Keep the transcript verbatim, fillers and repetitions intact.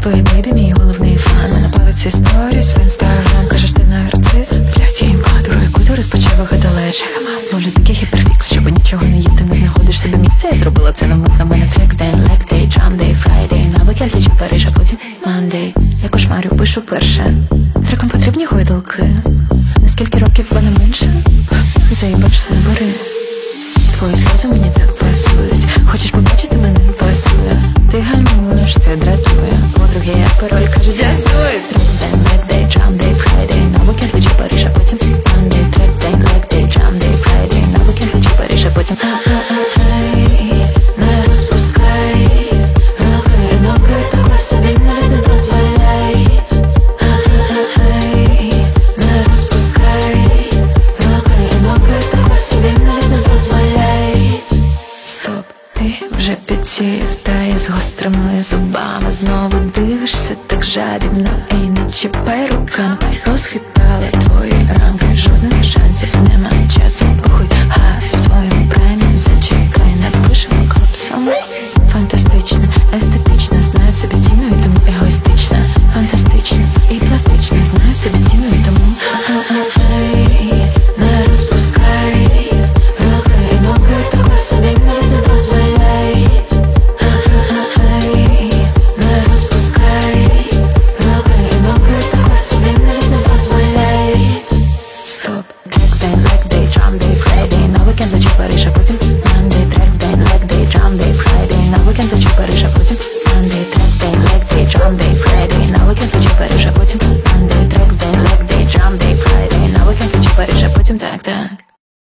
Твоя бейбі, мій головний фан. Мене палиться сторіс в інстаграм. Кажеш, ти нарцис? Блять, я їм падру, яку ти розпочав гадалеш. Ловлю такий гіперфікс, щоб нічого не їсти, не знаходиш собі місце. Я зробила це навмисно, мене трек день, лек дей, джам дей, фрайдей. На вікенд лічу Париж, а потім мандей. Я кошмарю, пишу перше. Трекам потрібні гойдалки. Наскільки років вона менше? Заїбачся, бери. Твої сльози мені так пасують. Хочеш побачити мене? Пасує. Ти гальмуєш, це дратує. Подруги, я пароль, кажу, just do it. Трек день, лек дей, джам дей, фрайдей. На вікенд лічу Париж, а потім мандей. Трек день, лек дей, джам дей, фрайдей. На вікенд лічу Париж, а потім не розпускай руки, ноги, такой собі не дозволяй. Не розпускай руки, ноги, такой собі не дозволяй. Стоп, ти вже підсів, та й з гострими зубами знову дивишся так жадібно. І не чіпай руками, розхитала твої рамки. Жодних шансів нема, часу похуй, газ у своєму праймі. Зачекай, напишемо клапсом. Фантастично, естетично, знаю собі ціну і тому егоїстична. Фантастично і пластично, знаю собі ціну і тому не розпускай руки, ноги, такой собі не дозволяй. Не розпускай руки, ноги, такой собі не дозволяй. Стоп. Трек день, лек дей, джам дей, фрайдей. На вікенд лечу Париж, а потім мандей. Трек день, лек дей, джам дей, фрайдей. На вікенд лечу Париж, а потім мандей. Трек день, лек дей, джам дей, фрайдей. На вікенд лечу Париж, а потім мандей. Трек день, лек дей, джам дей, фрайдей. На вікенд лечу Париж, а потім так, так.